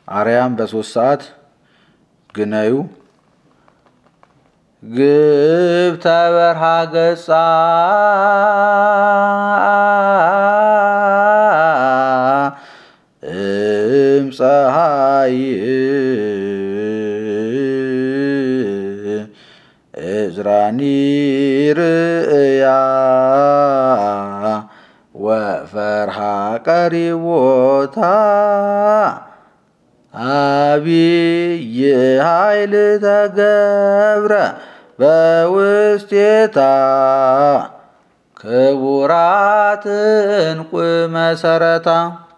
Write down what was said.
አርያም በ3 ሰዓት ግነዩ ግብተ በርሃ ገጻ ፀሐይ እዝራኒ ርእያ ወፈርሃ ቀሪቦታ አብይ ኃይል ተገብረ በውስቴታ ክቡራት እንቁ መሰረታ